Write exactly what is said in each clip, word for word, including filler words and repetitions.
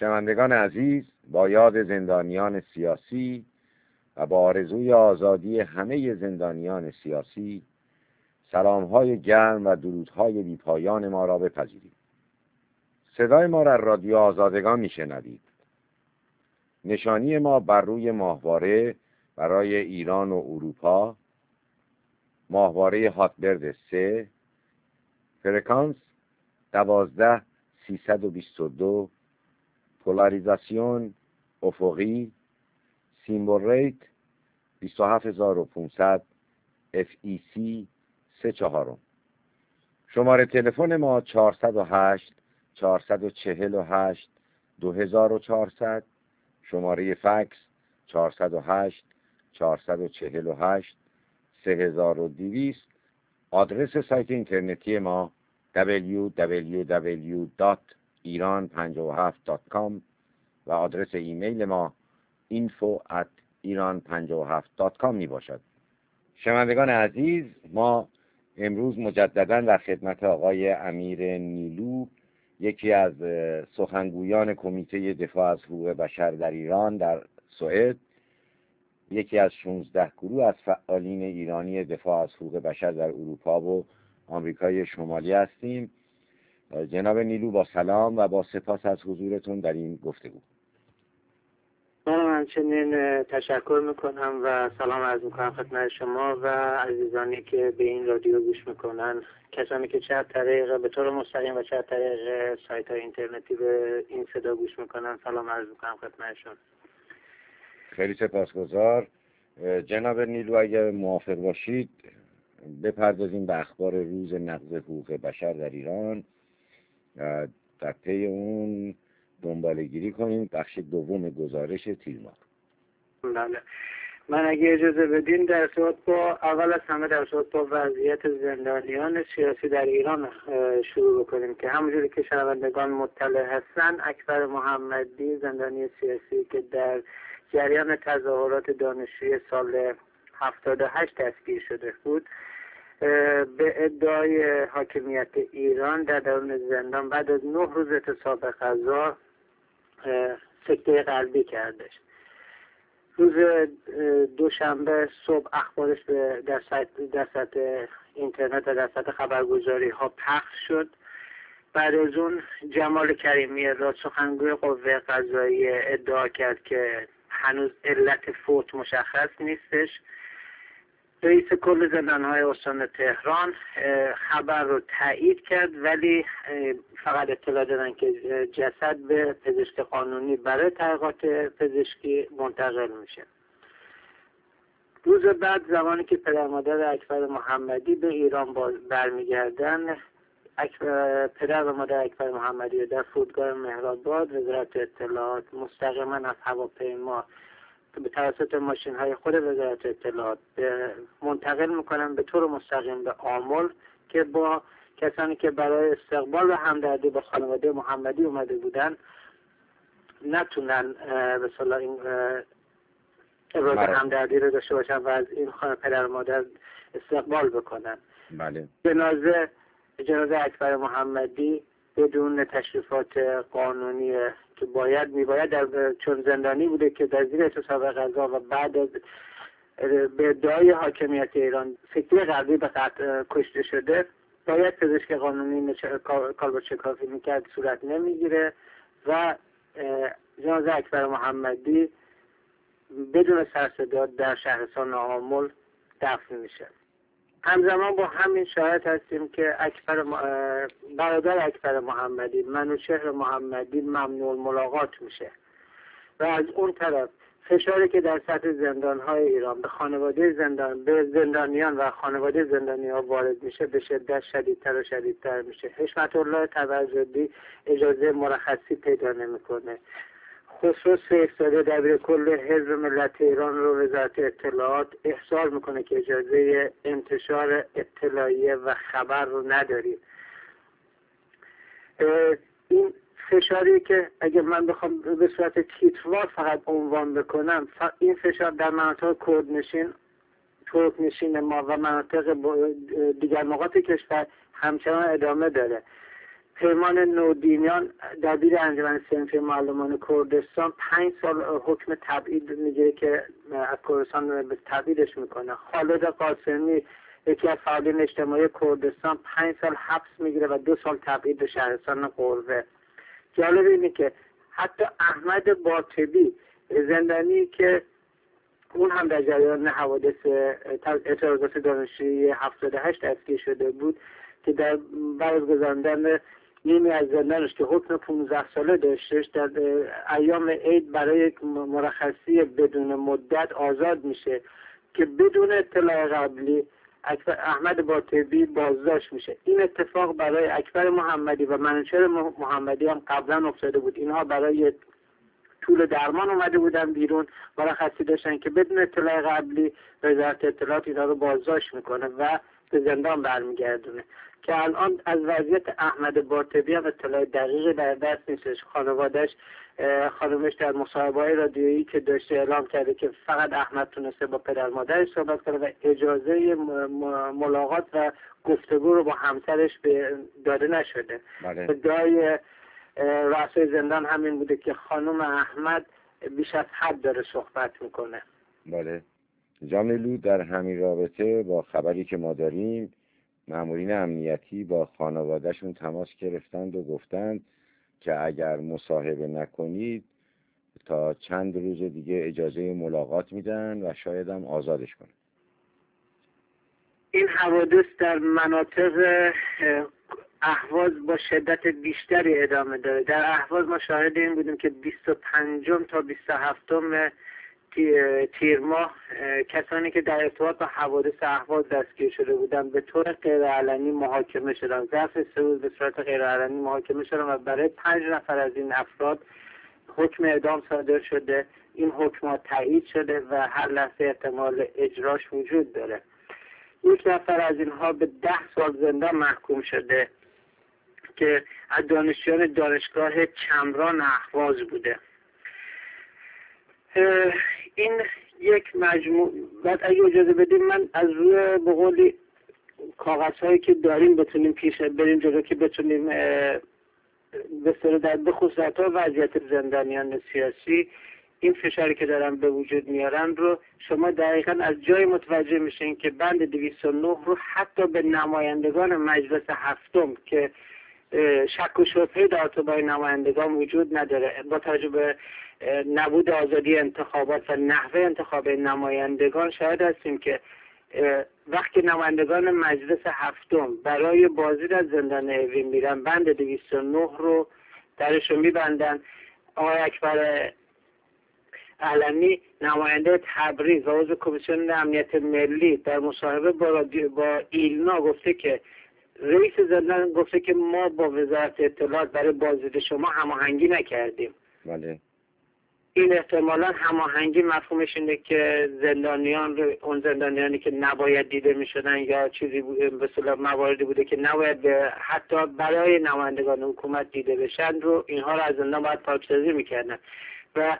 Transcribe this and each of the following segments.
شنوندگان عزیز، با یاد زندانیان سیاسی و با آرزوی آزادی همه زندانیان سیاسی، سلام‌های گرم و درودهای بی‌پایان ما را بپذیرید. صدای ما را رادیو آزادگان میشنوید. نشانی ما بر روی ماهواره برای ایران و اروپا، ماهواره هاتبرد سه، فرکانس دوازده سیصد و بیست و دو، پولاریزاسیون افقی، سیمبل ریت بیست و هفت هزار و پانصد، اف ای سی سه چهارم. شماره تلفن ما چهارصد و هشت چهارصد و چهل و هشت دو هزار و چهارصد، شماره فکس چهارصد و هشت چهارصد و چهل و هشت سه هزار و دویست. آدرس سایت اینترنتی ما دبلیو دبلیو دبلیو دات ایران پنجاه و هفت دات کام و آدرس ایمیل ما اینفو ات ایران پنجاه و هفت دات کام می باشد. شنوندگان عزیز، ما امروز مجددا در خدمت آقای امیر نیلو، یکی از سخنگویان کمیته دفاع از حقوق بشر در ایران در سوئد، یکی از شانزده گروه از فعالین ایرانی دفاع از حقوق بشر در اروپا و آمریکای شمالی هستیم. جناب نیلو، با سلام و با سپاس از حضورتون در این گفتگو. من همچنین تشکر میکنم و سلام عرض میکنم خدمت شما و عزیزانی که به این رادیو گوش میکنن، کسانی که چه طریق به طور مستقیم و چه طریق سایت های اینترنتی به این صدا گوش میکنن، سلام عرض میکنم خدمتشون. خیلی سپاسگزار. جناب نیلو، اگر موافق باشید بپردازیم به اخبار روز نقض حقوق بشر در ایران، در طی اون دنباله‌گیری کنیم بخش دوم گزارش تیر ماه. بله، من اگه اجازه بدین در صورت با اول از همه در صورت با وضعیت زندانیان سیاسی در ایران شروع بکنیم که همونجوری که شنوندگان مطلع هستن، اکبر محمدی زندانی سیاسی که در جریان تظاهرات دانشجویی سال هفتاد و هشت دستگیر شده بود، به ادعای حاکمیت ایران در درون زندان بعد از نه روز اعتصاب غذا سکته قلبی کردش. روز دوشنبه صبح اخبارش به در سایت در سطح اینترنت و در سطح خبرگزاری ها پخش شد. بعد از اون جمال کریمی را سخنگوی قوه قضاییه ادعا کرد که هنوز علت فوت مشخص نیستش. رئیس کل زندانهای استان تهران خبر رو تایید کرد، ولی فقط اطلاع دادن که جسد به پزشک قانونی برای تحقیقات پزشکی منتقل میشه. روز بعد، زمانی که پدر مادر اکبر محمدی به ایران برمیگردن، پدر و مادر اکبر محمدی در فرودگاه مهرآباد وزارت اطلاعات مستقیما از هواپیما به توسط ماشین های خود وزارت اطلاعات منتقل میکنن به طور مستقیم به آمل که با کسانی که برای استقبال و همدردی با خانواده محمدی اومده بودن نتونن به صلاح این ابراز همدردی رو داشته باشن و از این خانه پدر و مادر استقبال بکنن. بله. جنازه جنازه اکبر محمدی بدون تشریفات قانونی که باید میباید در چون زندانی بوده که در زیر اعتصاب غذا و بعد از به ادعای حاکمیت ایران سکته قلبی به قطع کشته شده، باید پزشک قانونی کالبد شکافی میکرد، صورت نمیگیره و جنازه اکبر محمدی بدون سر صدا در شهرستان آمل دفن میشه. همزمان با همین شاهد هستیم که اکبر برادر اکبر محمدی منوچهر محمدی ممنوع ملاقات میشه و از اون طرف فشاری که در سطح زندان‌های ایران به خانواده زندان به زندانیان و خانواده زندانیان وارد میشه به شدت شدیدتر و شدیدتر میشه. حشمت الله توسلی اجازه مرخصی پیدا نمیکنه. خسرو سیف‌زاده دبیر کل حزب ملت ایران رو وزارت اطلاعات احضار میکنه که اجازه انتشار اطلاعیه و خبر رو ندارید. این فشاری که اگه من بخوام به صورت تیتروار فقط عنوان بکنم، این فشار در مناطق کردنشین، ترکنشین ما و مناطق دیگر نقاط کشور همچنان ادامه داره. پیمان نودینیان دبیر انجمن صنفی معلمان کردستان پنج سال حکم تبعید میگیره که از کردستان به تبعیدش میکنه. خالد قاسمی یکی از فعالین اجتماعی کردستان پنج سال حبس میگیره و دو سال تبعید به شهرستان قربه. جالب اینه که حتی احمد باطبی زندانی که اون هم در جریان حوادث اعتراضات دانشجویی هفتاد و هشت دستگیر شده بود که در بعد از گذراندن نیمی از زندانش که حکم پانزده ساله داشتش در ایام عید برای مرخصی بدون مدت آزاد میشه که بدون اطلاع قبلی احمد باطبی بازداشت میشه. این اتفاق برای اکبر محمدی و منوچهر محمدی هم قبلا افتاده بود. اینها برای طول درمان اومده بودن بیرون، مرخصی داشتن که بدون اطلاع قبلی وزارت اطلاعات اینا رو بازداشت میکنه و به زندان برمیگردونه که الان از وضعیت احمد باطبی هم اطلاع دقیقی در دست نیستش. خانواده‌اش خانمش در مصاحبه‌های رادیویی که داشته اعلام کرده که فقط احمد تونسته با پدر مادرش صحبت کنه و اجازه ملاقات و گفتگو رو با همسرش داده نشده. بله. ادعای رئیس زندان همین بوده که خانم احمد بیش از حد داره صحبت میکنه. بله. جاملو در همین رابطه با خبری که ما داریم مامورین امنیتی با خانوادهشون تماس گرفتند و گفتند که اگر مصاحبه نکنید تا چند روز دیگه اجازه ملاقات میدن و شاید هم آزادش کنن. این حوادث در مناطق اهواز با شدت بیشتری ادامه داره. در اهواز ما شاهد این بودیم که بیست و پنجم تا بیست و هفتم تیر ماه کسانی که در ارتباط با حوادث اهواز دستگیر شده بودند به طور غیرعلنی محاکمه شدند. ظرف سه روز به صورت غیرعلنی محاکمه شدند و برای پنج نفر از این افراد حکم اعدام صادر شده. این حکم تایید شده و هر لحظه احتمال اجراش وجود داره. یک نفر از اینها به ده سال زندان محکوم شده که از دانشجویان دانشگاه چمران اهواز بوده. این یک مجموع بعد اگه اجازه بدیم من از روی به قولی کاغذهایی که داریم بتونیم پیش بریم جلو که بتونیم به صورت در بخصوص تا وضعیت زندانیان سیاسی این فشاری که دارن به وجود میارن رو شما دقیقا از جای متوجه میشین که بند دویست و نه رو حتی به نمایندگان مجلس هفتم که شک و شبهه در ارتباط نمایندگان وجود نداره با توجه به نبود آزادی انتخابات و نحوه انتخاب نمایندگان شاهد هستیم که وقتی نمایندگان مجلس هفتم برای بازدید از زندان اوین میرن بند دویست و نه رو درش رو میبندن. آقای اکبر علمی نماینده تبریز و عضو کمیسیون امنیت ملی در مصاحبه با با ایلنا گفته که رئیس زندان گفته که ما با وزارت اطلاعات برای بازدید شما هماهنگی نکردیم. بله. این احتمالاً هماهنگی مفهومش اینه که زندانیان رو اون زندانیانی که نباید دیده میشدن یا چیزی به اصطلاح مواردی بوده که نباید به حتی برای نمایندگان حکومت دیده بشن رو اینها رو از زندان باید پاکسازی میکردن و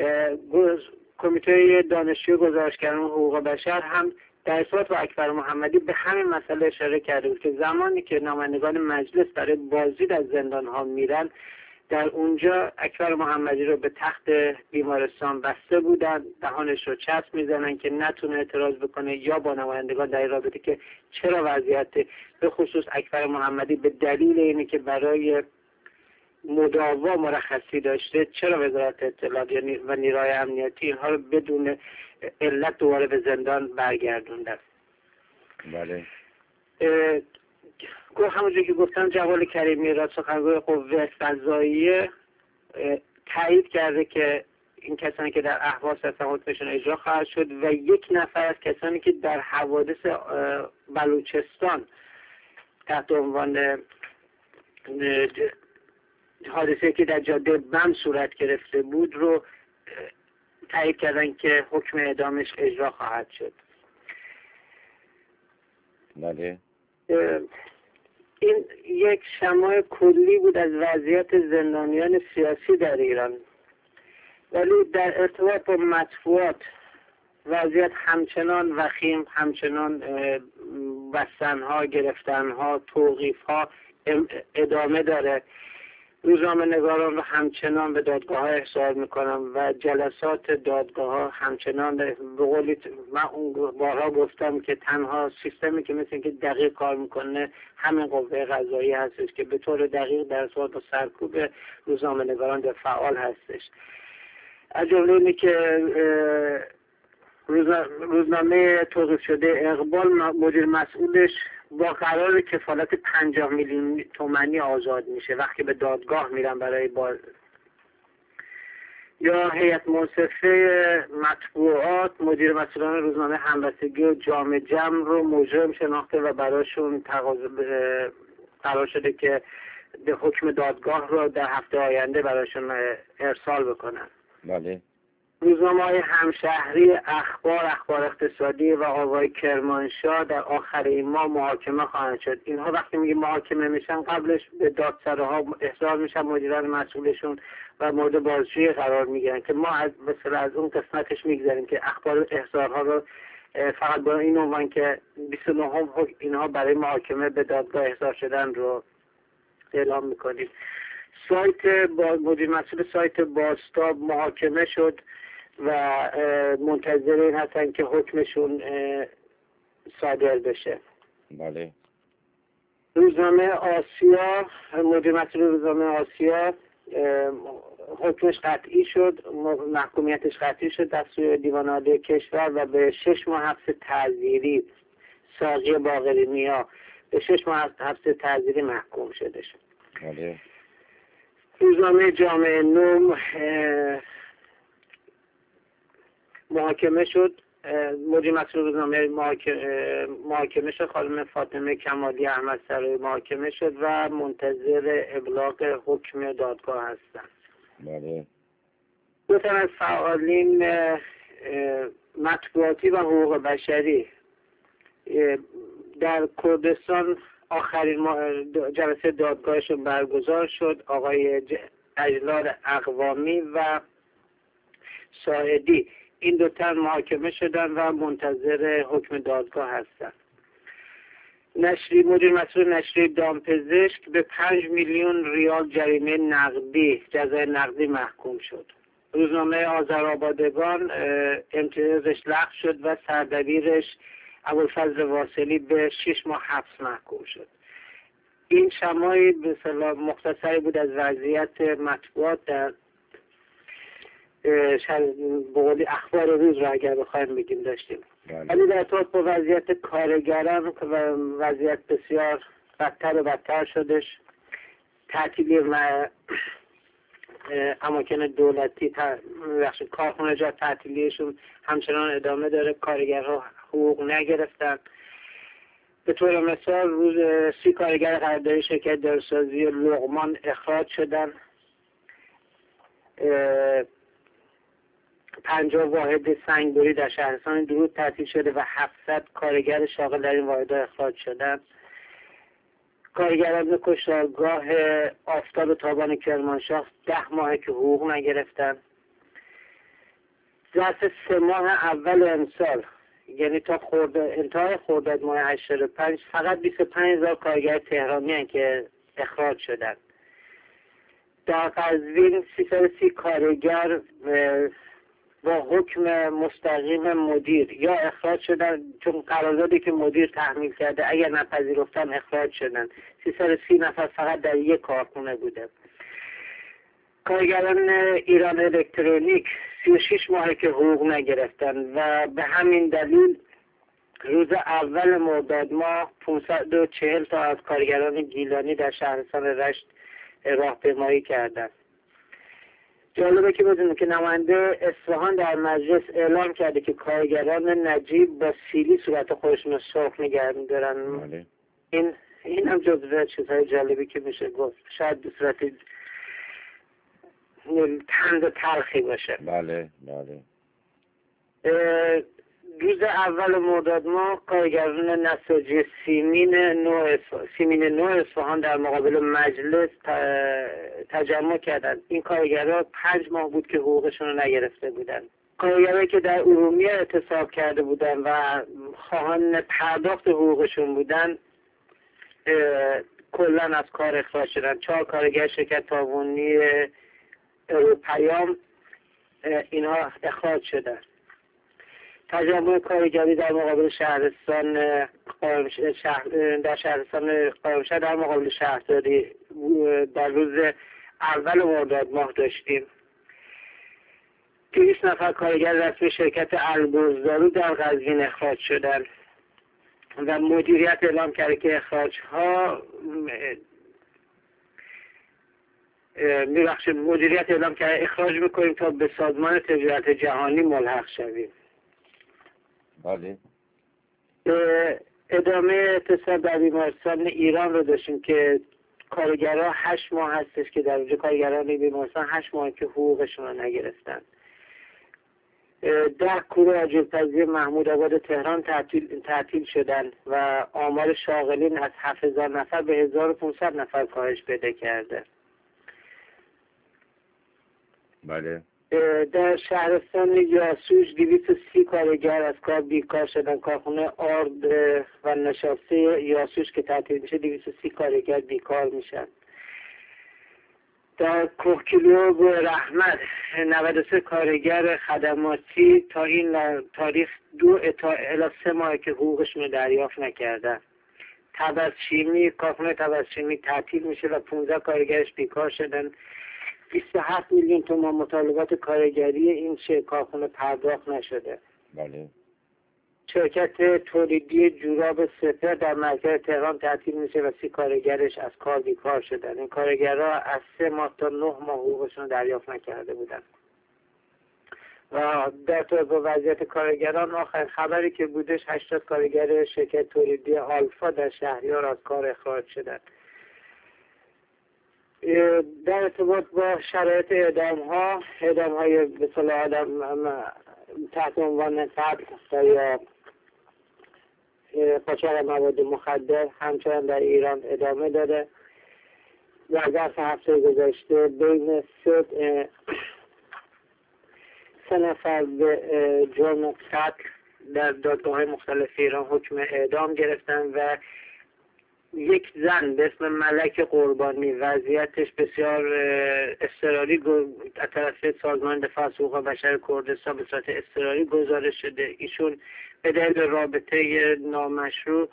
کمیته دانشجوی گزارشگران حقوق بشر هم در ارتباط با اکبر محمدی به همین مسئله اشاره کرده بود که زمانی که نمایندگان مجلس برای بازدید از زندان ها میرن در اونجا اکبر محمدی رو به تخت بیمارستان بسته بودن، دهانش رو چسب میزنن که نتونه اعتراض بکنه یا با نمایندگان در رابطه که چرا وضعیت به خصوص اکبر محمدی به دلیل اینه که برای مداوا مرخصی داشته چرا وزارت اطلاعات و نیروهای امنیتی اینها رو بدون علت دوباره به زندان برگردوندن. بله. همونجور که گفتم جواد کریمی را سخنگوی قوه قضاییه تایید کرده که این کسانی که در اهواز هستن حکمشون اجرا خواهد شد و یک نفر از کسانی که در حوادث بلوچستان تحت عنوان حادثه که در جاده بم صورت گرفته بود رو تایید کردن که حکم اعدامش اجرا خواهد شد. بله. این یک شمای کلی بود از وضعیت زندانیان سیاسی در ایران، ولی در ارتباط با مطبوعات وضعیت همچنان وخیم، همچنان بستنها، گرفتنها، توقیفها ادامه داره. روزنامه نگاران رو همچنان به دادگاه ها احضار میکنم و جلسات دادگاه ها همچنان به قولی من اون بارها گفتم که تنها سیستمی که مثل اینکه دقیق کار میکنه همین قوه قضایی هستش که به طور دقیق در ارتباط با سرکوب روزنامه نگاران در فعال هستش. از جمله اینه که روزنامه توقیف شده اقبال مدیر مسئولش با قرار کفالت پنجاه میلیون تومانی آزاد میشه وقتی به دادگاه میرن برای باز. یا هیئت منصفه مطبوعات مدیر مسئولان روزنامه همبستگی و جامع جمع رو مجرم شناخته و براشون تقاضا قرار شده که به حکم دادگاه رو در هفته آینده براشون ارسال بکنن. بله. روزنامه‌های همشهری، اخبار، اخبار اقتصادی و آوای کرمانشاه در آخر این ماه محاکمه خواهند شد. اینها وقتی میگه محاکمه میشن قبلش به دادسراها احضار میشن مدیران مسئولشون و مورد بازجویی قرار میگیرن که ما از مثلا از اون قسمتش میگذاریم که اخبار احضارها رو فقط با این عنوان که بیست و نهم اینها برای محاکمه به دادگاه احضار شدن رو اعلام میکنیم. سایت با مدیر مسئول سایت بازتاب محاکمه شد و منتظر این هستن که حکمشون صادر بشه. بله. روزنامه آسیا مدیر مسئول روزنامه آسیا حکمش قطعی شد، محکومیتش قطعی شد در سوی دیوان عالی کشور و به شش ماه حبس تعزیری ساقی باقری نیا به شش ماه حبس تعزیری محکوم شده شد. بله. روزنامه جامعه نوم محاکمه شد، مدیر مسئول روزنامه محاکمه شد، خانم فاطمه کمالی احمد سرای محاکمه شد و منتظر ابلاغ حکم دادگاه هستند. بله. دو تن از فعالین مطبوعاتی و حقوق بشری در کردستان آخرین جلسه دادگاهشون برگزار شد. آقای اجلال اقوامی و ساعدی این دو تن محاکمه شدن و منتظر حکم دادگاه هستند. نشری مدیر مسئول نشریه دامپزشک به پنج میلیون ریال جریمه نقدی جزای نقدی محکوم شد. روزنامه آذرآبادگان امتیازش لغو شد و سردبیرش ابوالفضل واصلی به شش ماه حبس محکوم شد. این شمایی به اصطلاح مختصری بود از وضعیت مطبوعات در بقولی اخبار روز را اگر بخوایم بگیم داشتیم. ولی در ارتباط با وضعیت کارگران و وضعیت بسیار بدتر و بدتر شدش. تعطیلی و اماکن دولتی کارخانجات تعطیلیشون همچنان ادامه داره. کارگرها حقوق نگرفتن. به طور مثال روز سی کارگر قراردادی شرکت داروسازی لقمان اخراج شدن. پنجاه واحد سنگبری در شهرستان درود تعطیل شده و هفتصد کارگر شاغل در این واحدها اخراج شدن. کارگران کشتارگاه آفتاب و تابان کرمانشاه ده ماه که حقوق نگرفتن. ظرف سه ماه اول امسال یعنی تا خرداد انتهای خرداد ماه هشتاد و پنج فقط بیست و پنج هزار کارگر تهرانی هستند که اخراج شدن. در قزوین سیصد و سی کارگر با حکم مستقیم مدیر یا اخراج شدن چون قراردادی که مدیر تحمیل کرده اگر نپذیرفتن اخراج شدن. سیصد و سی نفر فقط در یک کارخانه بوده. کارگران ایران الکترونیک سی و شش ماه که حقوق نگرفتن و به همین دلیل روز اول مرداد ماه پانصد و چهل تا از کارگران گیلانی در شهرستان رشت راهپیمایی کردند. جالبه که بدونید که نماینده اصفهان در مجلس اعلام کرده که کارگران نجیب با سیلی صورت خودشون رو سرخ نگه می‌دارن. این این هم جزو چیزهای جالبی که میشه گفت. شاید به صورت تند و تلخی باشه. بله بله. روز اول مرداد ماه کارگران نساجی سیمین نو سیمین نو اصفهان در مقابل مجلس تجمع کردند. این کارگران پنج ماه بود که حقوقشون رو نگرفته بودند. کارگرانی که در ارومیه اعتصاب کرده بودند و خواهان پرداخت حقوقشون بودند کلا از کار اخراج شدن. چهار کارگر شرکت تاوانی پیام اینها اخراج شدن. تجمع کارگری در مقابل شهرستان شهر در شهرستان قائمشهر در مقابل شهرداری در روز اول مرداد ماه داشتیم. دویست نفر کارگر رسمی شرکت البرزدارو در قزوین اخراج شدند و مدیریت اعلام کرده که اخراج ها میبخشید مدیریت اعلام کرده اخراج میکنیم تا به سازمان تجارت جهانی ملحق شویم. بله. ادامه اتصال در بیمارستان ایران رو داشتیم که کارگرها هشت ماه هستش که در اونجا کارگران بیمارستان هشت ماه که حقوقشون رو نگرفتن. ده کوره آجرپزی محمود آباد تهران تعطیل تعطیل شدن و آمار شاغلین از هفت هزار نفر به هزار و پانصد نفر کاهش پیدا کرده. بله. در شهرستان یاسوج دویست و سی کارگر از کار بیکار شدن. کارخانه آرد و نشاسته یاسوج که تعطیل میشه دویست و سی کارگر بیکار میشن. در کوهگیلو و رحمت نود و سه کارگر خدماتی تا این تاریخ دو تا الی سه ماه که حقوقشون رو دریافت نکردن. تبسشیمی کارخانه تبسشیمی تعطیل میشه و پانزده کارگرش بیکار شدن. بیست و هفت میلیون تومان مطالبات کارگری این کارخانه پرداخت نشده. بله. شرکت تولیدی جوراب سپر در مرکز تهران تعطیل میشه و سی کارگرش از کار بیکار شدن. این کارگرها از سه ماه تا نه ماه حقوقشون دریافت نکرده بودن. و در طور با وضعیت کارگران آخر خبری که بودش هشتاد کارگر شرکت تولیدی آلفا در شهریار از کار اخراج شدن. در ارتباط با شرایط اعدام ها اعدام های به صلاح آدم تحت عنوان قتل یا قاچاق مواد مخدر همچنان در ایران ادامه داره. در ظرف هفته گذشته بین سه سه نفر به جرم قتل در دادگاه‌های مختلف ایران حکم اعدام گرفتن و یک زن به اسم ملک قربانی وضعیتش بسیار اضطراری از طرف سازمان دفاع از حقوق بشر کردستان به صورت اضطراری گزارش شده. ایشون به دلیل رابطه نامشروع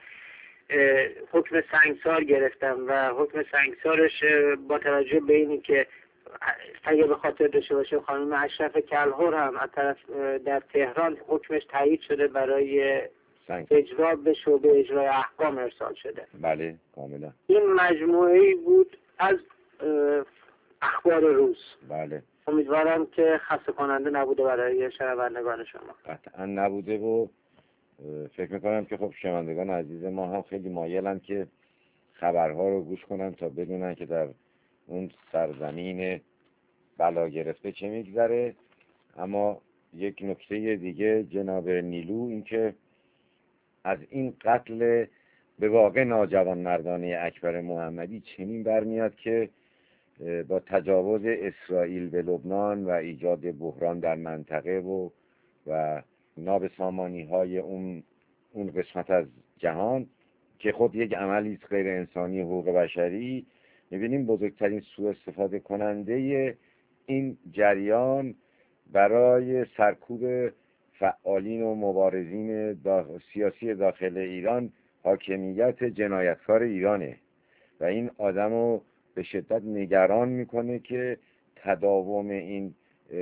حکم سنگسار گرفتن و حکم سنگسارش با توجه به اینی که اگه به خاطر داشته باشه خانم اشرف کلهر هم از طرف در تهران حکمش تایید شده برای اجرا به شعبه اجرای احکام ارسال شده. بله کاملا. این مجموعه‌ای بود از اخبار روز. بله. امیدوارم که خسته کننده نبوده برای شنوندگان شما. قطعا نبوده و فکر میکنم که خب شنوندگان عزیز ما هم خیلی مایلن که خبرها رو گوش کنن تا بدونن که در اون سرزمین بلا گرفته چه میگذره. اما یک نکته دیگه جناب نیلو، این که از این قتل به واقع ناجوان مردانه اکبر محمدی چنین برمیاد که با تجاوز اسرائیل به لبنان و ایجاد بحران در منطقه و و نابسامانی های اون اون قسمت از جهان که خود یک عملی است غیر انسانی حقوق بشری، می‌بینیم بزرگترین سوء استفاده کننده این جریان برای سرکوب فعالین و مبارزین داخل سیاسی داخل ایران حاکمیت جنایتکار ایرانه و این آدمو به شدت نگران میکنه که تداوم این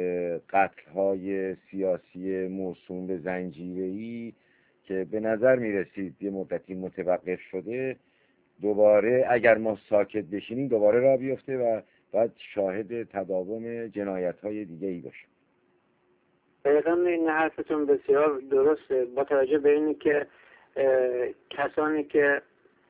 قتل‌های سیاسی موسوم به زنجیره‌ای که به نظر میرسید یه مدتی متوقف شده دوباره اگر ما ساکت بشینیم دوباره راه بیفته و بعد شاهد تداوم جنایت‌های دیگه ای باشیم. دقیقا این حرفتون بسیار درسته، با توجه به اینی که کسانی که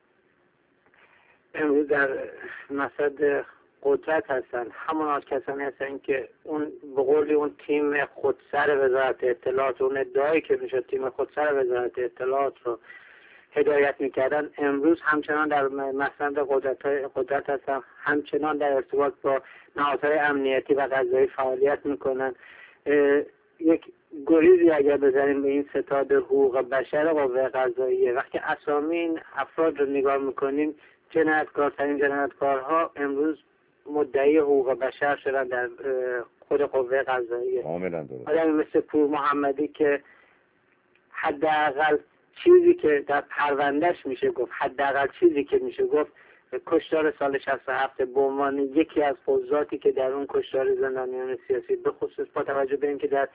امروز در مسد قدرت هستن همون از کسانی هستن که اون به قولی اون تیم خودسر وزارت اطلاعات، اون ادعایی که میشد تیم خودسر وزارت اطلاعات رو هدایت میکردن، امروز همچنان در مسند قدرت, قدرت هستن، همچنان در ارتباط با نهادهای امنیتی و قضایی فعالیت میکنن. یک گریزی اگر بزنیم به این ستاد حقوق بشر قوه قضاییه، وقتی اسامی این افراد رو نگاه میکنیم جنایتکارترین جنایتکارها امروز مدعی حقوق بشر شدن در خود قوه قضاییه. کاملا درست. آدمی مثل پور محمدی که حداقل چیزی که در پروندهش میشه گفت، حداقل چیزی که میشه گفت کشتار سال شصت و هفت به عنوان یکی از قضاتی که در اون کشتار زندانیان سیاسی، به خصوص با توجه به اینکه در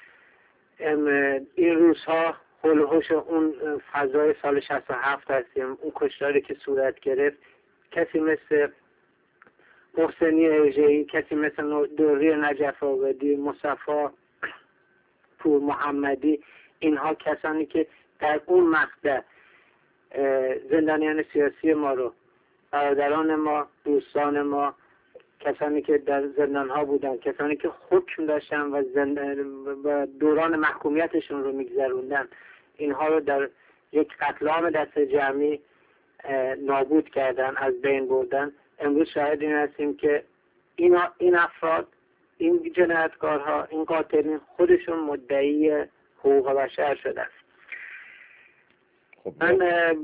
این روزها حول و حوش اون فضای سال شصت و هفت هستیم، اون کشتاری که صورت گرفت، کسی مثل محسنی اژه‌ای، کسی مثل دوری نجف آبادی، مصطفی پور محمدی، اینها کسانی که در اون مقطع زندانیان سیاسی ما رو، برادران ما، دوستان ما، کسانی که در زندان ها بودن، کسانی که حکم داشتن و, و دوران محکومیتشون رو میگذروندن، اینها رو در یک قتل عام دست جمعی نابود کردن، از بین بردن. امروز شاهد این هستیم که این, این افراد، این جنایتکارها، این قاتلین خودشون مدعی حقوق بشر شدن. خب من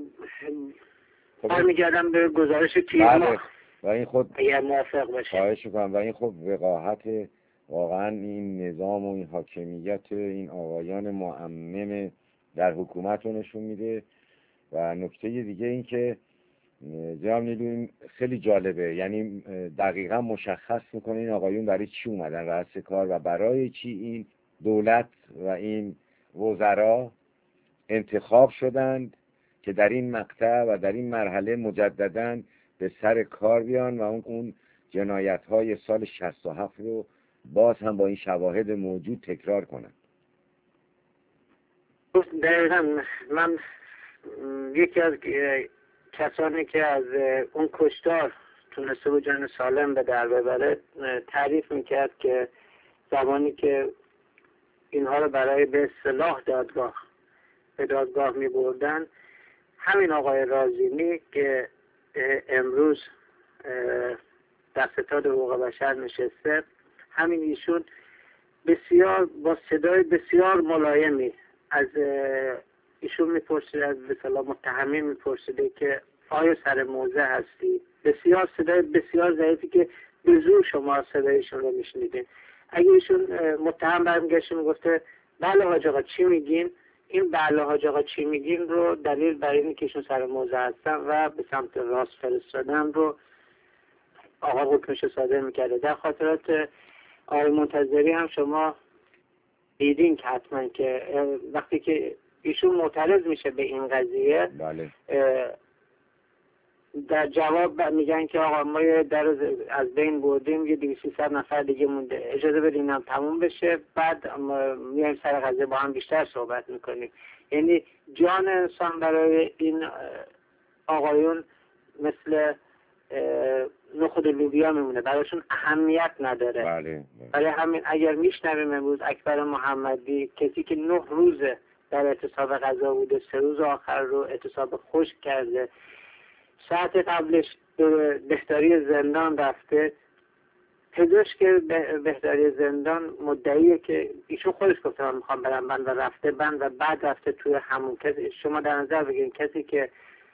برمیگردم به گزارش تیر بله. و این خود اگر موافق باشه. خواهش می‌کنم. و این خب وقاحت واقعا این نظام و این حاکمیت این آقایان معمم در حکومت رو نشون میده. و نکته دیگه این که جناب نیلو، این خیلی جالبه، یعنی دقیقا مشخص میکنه این آقایون برای چی اومدن رأس کار و برای چی این دولت و این وزرا انتخاب شدند که در این مقطع و در این مرحله مجدداً به سر کار بیان و اون اون جنایت‌های سال شصت و هفت رو باز هم با این شواهد موجود تکرار کنند. دقیقاً من یکی از کسانی که از اون کشتار تونسته بود جان سالم به در ببره تعریف میکرد که زمانی که اینها رو برای به اصطلاح دادگاه به دادگاه میبردن، همین آقای رازیمی که امروز در ستاد حقوق بشر نشسته، همین ایشون بسیار با صدای بسیار ملایمی از ایشون میپرسیده، از به اصطلاح متهمین میپرسیده که آیا سر موضع هستی؟ بسیار صدای بسیار ضعیفی که به زور شما صدایشون رو میشنیدین. اگه ایشون متهم برمیگشت میگفته بله حاج آقا چی میگین، این بله حاج آقا چی میگین رو دلیل برای اینه که ایشون سر موضع هستن و به سمت راست فرستادن رو آقا حکمش صادر میکرده. در خاطرات آقای منتظری هم شما دیدین که حتما که وقتی که ایشون معترض میشه به این قضیه، بله. در جواب میگن که آقا ما در از بین بردیم، یه دویست سیصد نفر دیگه مونده، اجازه بدین هم تموم بشه، بعد میایم سر قضیه با هم بیشتر صحبت میکنیم. یعنی جان انسان برای این آقایون مثل نخود لوبیا میمونه، برایشون اهمیت نداره. بله. برای همین اگر میشنویم امروز اکبر محمدی، کسی که نه روزه در اعتصاب غذا بوده، سه روز آخر رو اعتصاب خشک کرده، ساعت قبلش به بهداری زندان رفته، پزشک بهداری زندان مدعیه که ایشون خودش گفته من میخوام برم بند و رفته بند و بعد رفته توی همون. کسی شما در نظر بگیرید کسی که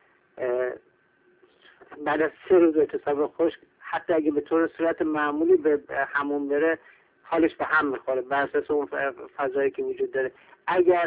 بعد از سه روز اعتصاب خشک حتی اگه به طور صورت معمولی به همون بره حالش به هم میخوره بر اساس اون فضایی که وجود داره. اگر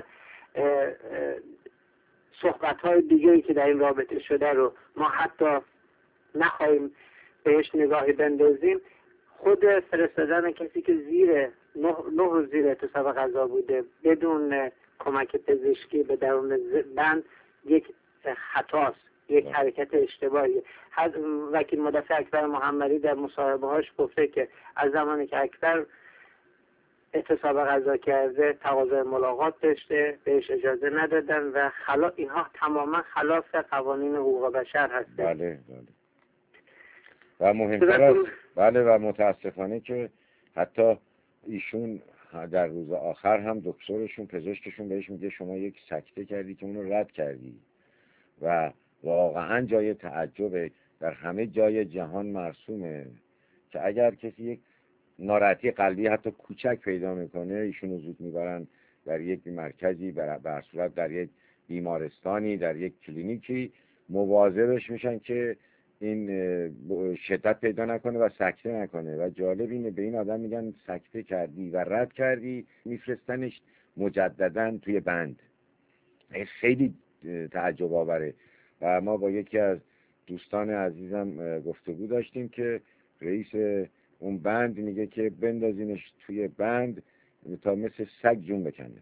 صحبت‌های دیگه‌ای که در این رابطه شده رو ما حتی نخواهیم بهش نگاهی بندازیم، خود فرستادن کسی که زیر نه, نه روز زیر اعتصاب غذا بوده بدون کمک پزشکی به درون بند یک خطاست، یک حرکت اشتباهی. وکیل مدافع اکبر محمدی در مصاحبه هاش گفته که از زمانی که اکبر اعتصاب غذا کرده تقاضای ملاقات داشته، بهش اجازه ندادن و خلا اینها تماما خلاف قوانین حقوق بشر هست. بله بله. و مهمتر است بله و متاسفانه که حتی ایشون در روز آخر هم دکترشون پزشکشون بهش میگه شما یک سکته کردی که اونو رد کردی و واقعا جای تعجبه، در همه جای جهان مرسومه که اگر کسی یک ناراحتی قلبی حتی کوچک پیدا میکنه ایشونو زود میبرن در یک مرکزی، بر صورت در یک بیمارستانی، در یک کلینیکی مواظبش میشن که این شدت پیدا نکنه و سکته نکنه. و جالب اینه به این آدم میگن سکته کردی و رد کردی، میفرستنش مجددا توی بند. خیلی تعجب آوره. و ما با یکی از دوستان عزیزم گفتگو داشتیم که رئیس اون بند میگه که بندازینش توی بند تا مثل سگ جون بکنه.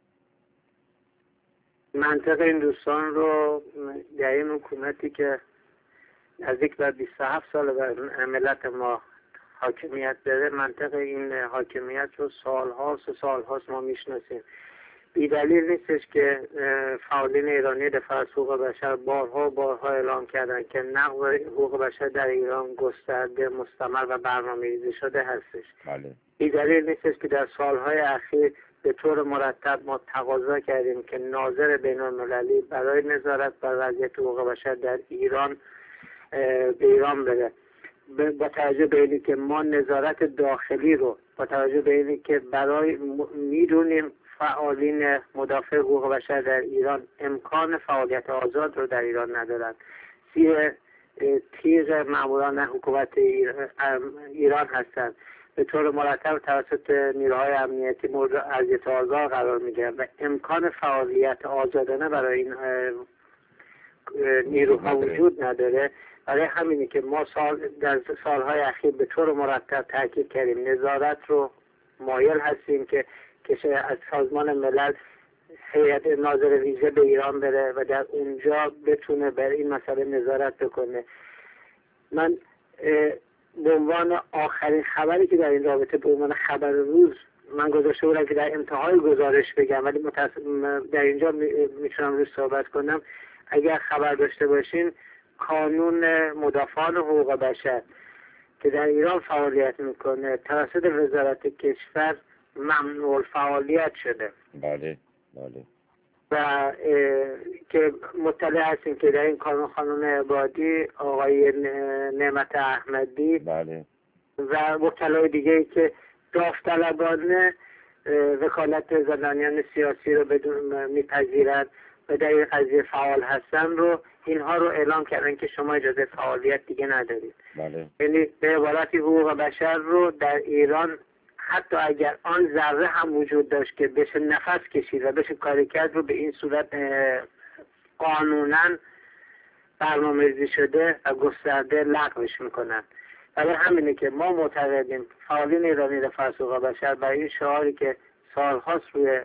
منطق این دوستان رو در این حکومتی که نزدیک به بیست و هفت سال بر ملت ما حاکمیت داره، منطق این حاکمیت رو سالهاست و سالهاست ما میشناسیم. بی دلیل نیستش که فعالین ایرانی دفاع از حقوق بشر بارها بارها اعلام کردن که نقض حقوق بشر در ایران گسترده، مستمر و برنامه‌ریزی شده هستش. بله. بی دلیل نیستش که در سالهای اخیر به طور مرتب ما تقاضا کردیم که ناظر بین‌المللی برای نظارت بر وضعیت حقوق بشر در ایران به ایران بره. با توجه به اینی که ما نظارت داخلی رو با توجه به اینی که برای میدونیم فعالین مدافع حقوق بشر در ایران امکان فعالیت آزاد رو در ایران ندارند، زیر تیغ ماموران حکومت ایران هستند، به طور مرتب توسط نیروهای امنیتی مورد اذیت و آزار قرار میگیرند و امکان فعالیت آزادانه برای این نیروها وجود نداره. برای همینه که ما سال در سالهای اخیر به طور مرتب تاکید کردیم نظارت رو مایل هستیم که که از سازمان ملل هیئت ناظر ویژه به ایران بره و در اونجا بتونه بر این مسئله نظارت بکنه. من به عنوان آخرین خبری که در این رابطه به عنوان خبر روز من گذاشته بودم که در انتهای گزارش بگم، ولی متاسفم در اینجا میتونم روش صحبت کنم. اگر خبر داشته باشین، کانون مدافعان حقوق بشر که در ایران فعالیت میکنه توسط وزارت کشور ممنوع الفعالیت شده. بله بله. و که مطلع هستیم که در این کانون خانم عبادی، آقای نعمت احمدی بله و مطلع دیگه که داوطلبانه وکالت زندانیان سیاسی رو بدون میپذیرند و در این قضیه فعال هستن رو اینها رو اعلام کردن که شما اجازه فعالیت دیگه ندارید. بله. یعنی به عبارتی حقوق بشر رو در ایران حتی اگر آن ذره هم وجود داشت که بشه نفس کشید و بشه کاری کرد رو به این صورت قانونا برنامه‌ریزی شده و گسترده لغوش میکنن. برای همینه که ما معتقدیم فعالین ایرانی دفاع از حقوق بشر برای این شعاری که سالهاست روی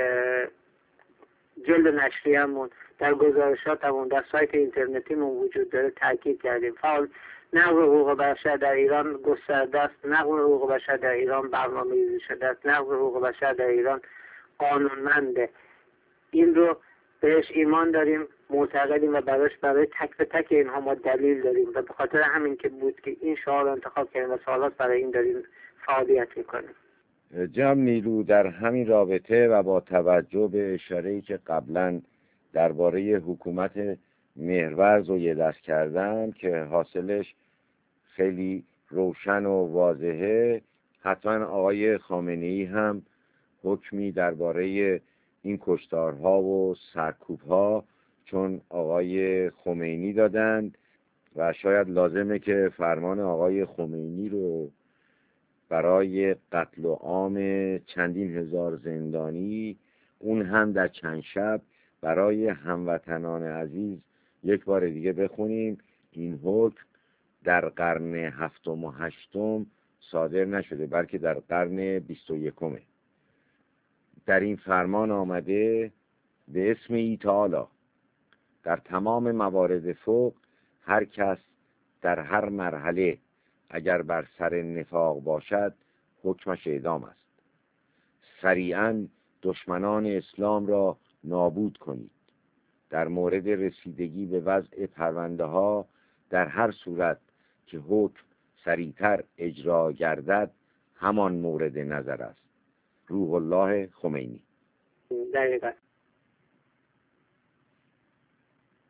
جلد نشریه‌مون، در گزارشاتمون، در سایت اینترنتیمون وجود داره تاکید کردیم. فعال نقض حقوق بشر در ایران گسترده است، نقض حقوق بشر در ایران برنامه‌ریزی شده است، نقض حقوق بشر در ایران قانونمنده. این رو بهش ایمان داریم، معتقدیم و براش برای تک به تک اینها ما دلیل داریم و به خاطر همین که بود که این شعار رو انتخاب کردیم و سالات برای این داریم فعالیت میکنیم. جناب نیلو، در همین رابطه و با توجه به اشاره‌ای که قبلا درباره حکومت مهرورز رو یه دست کردم که حاصلش خیلی روشن و واضحه، حتما آقای خامنه‌ای هم حکمی درباره این کشتارها و سرکوبها چون آقای خمینی دادند و شاید لازمه که فرمان آقای خمینی رو برای قتل و عام چندین هزار زندانی، اون هم در چند شب، برای هموطنان عزیز یک بار دیگه بخونیم. این حکم در قرن هفتم و هشتم صادر نشده بلکه در قرن بیست و یکمه. در این فرمان آمده به اسم ای تعالی در تمام موارد فوق هر کس در هر مرحله اگر بر سر نفاق باشد حکمش اعدام است. سریعاً دشمنان اسلام را نابود کنید. در مورد رسیدگی به وضع پرونده ها در هر صورت که حکم سریعتر اجرا گردد همان مورد نظر است. روح الله خمینی. دقیقاً.